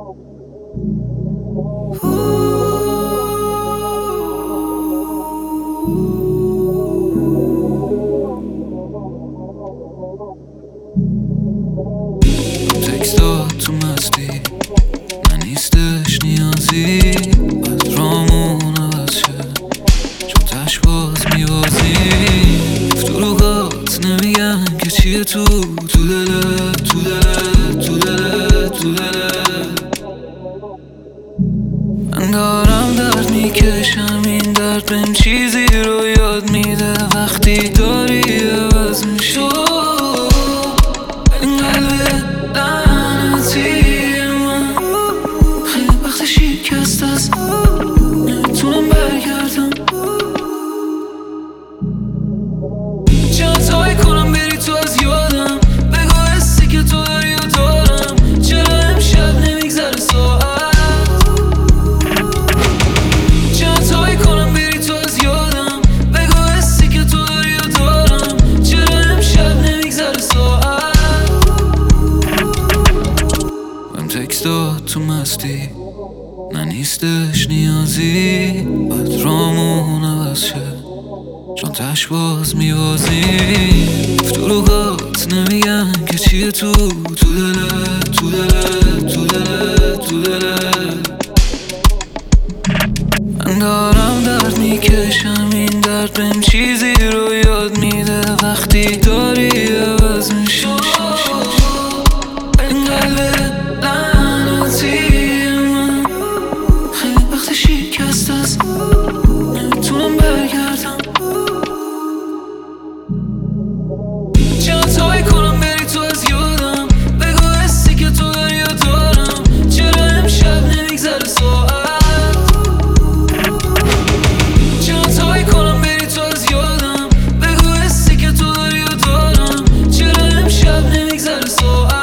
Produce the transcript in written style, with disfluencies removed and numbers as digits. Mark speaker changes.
Speaker 1: تکستات تو مستی من نیستش نیازی از رامون عوض شد چون تش باز میوازی فروغات نمیگن که چیه تو دلت تو دلت تو دلت تو دلت من دارم درد میکشم این درد بهم چیزی رو یاد میده وقتی داری عوض میشی این قلب لعنتی من خیلی وقت شکست است نمیتونم برگردم چند تایی کنم بری تو از یادم بگو حسی که تو داری و دارم چرا امشب نمیگذره ساعت چند تایی کنم بری تو از یادم بگو حسی که تو داری و دارم چرا امشب نمیگذره ساعت من تکستات تو مستی من نیستش نیازی باید رامون عوض شد چون تش باز میوازی فروغات نمیگن که چیه تو دلت تو دلت تو دلت تو دلت من دارم درد میکشم این درد بهم چیزی رو یاد میده وقتی داری عوض میشی این قلب لعنتی من خیلی وقت شکست است نمیتونم برگردم چند تایی کنم بری تو از یادم بگو حسی که تو داری و دارم چرا امشب نمیگذره ساعت چند تایی کنم بری تو از یادم بگو حسی که تو داری و دارم چرا امشب نمیگذره ساعت